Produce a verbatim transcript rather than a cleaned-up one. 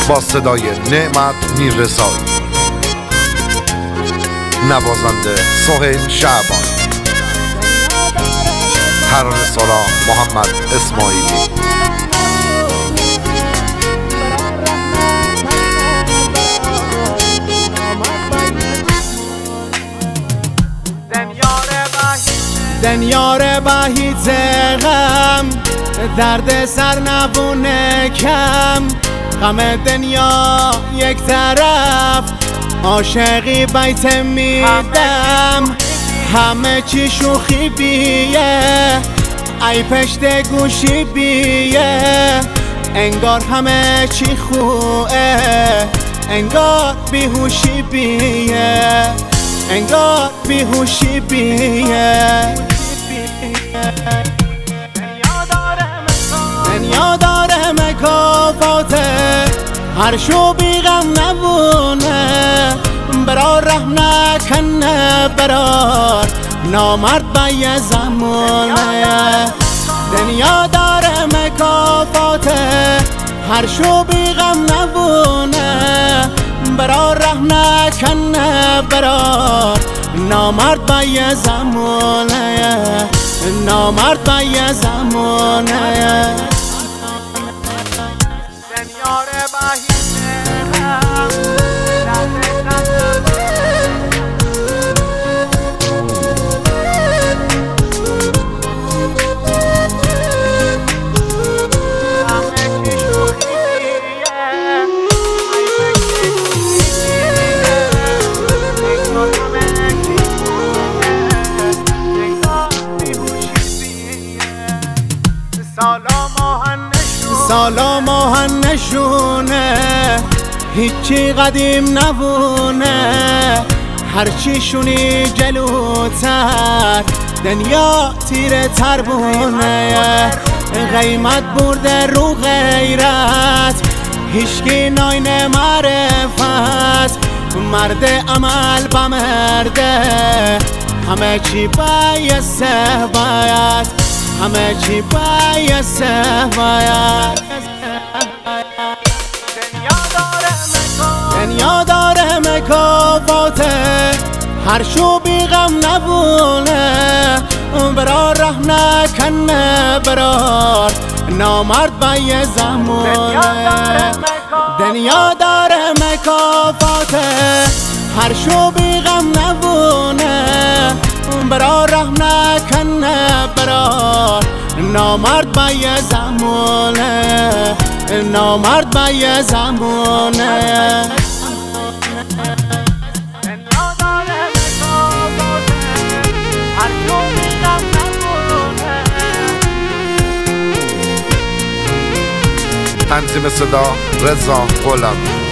با صدای نعمت میررسایی، نوازنده سهیل شعبان، ترانه سرا محمد اسماعیلی. دنیار بهیت غم، درد سر نبونه کم، غم دنیا یک طرف، عاشقی بیت میدم، همه چی شوخی بیه، ای پشت گوشی بیه، انگار همه چی خوبه، انگار بیهوشی بیه، انگار بیهوشی بیه. دنیا داره مکافاته، هر شو بی غم نبونه، برار رحم نکنه، برار نامرد به یه زمونه. دنیا داره مکافاته، هر شو بی غم نبونه، برار رحم نکنه، برار نامرد به یه زمونه، نامرد به یه زمونه. دنیار بهیت غم، درد سالا ماهن نشونه، هیچی قدیم نبونه، هرچی شونی جلوتر، دنیا تیره تر بونه، قیمت برده رو غیرت، هیچکی ناین معرفت، مرد عمل به مرده، همه چی بایسته باید، همه چی بایسته باید. دنیا داره مکافاته، هر شو بی غم نبونه، برار رحم نکنه، برار نامرد به یه زمونه. دنیا داره مکافاته، هر شو بی غم نبونه، برار رحم نکنه، برار نامرد به یه زمونه، نامرد به یه زمونه. تنظیم صدا رضا غلامی.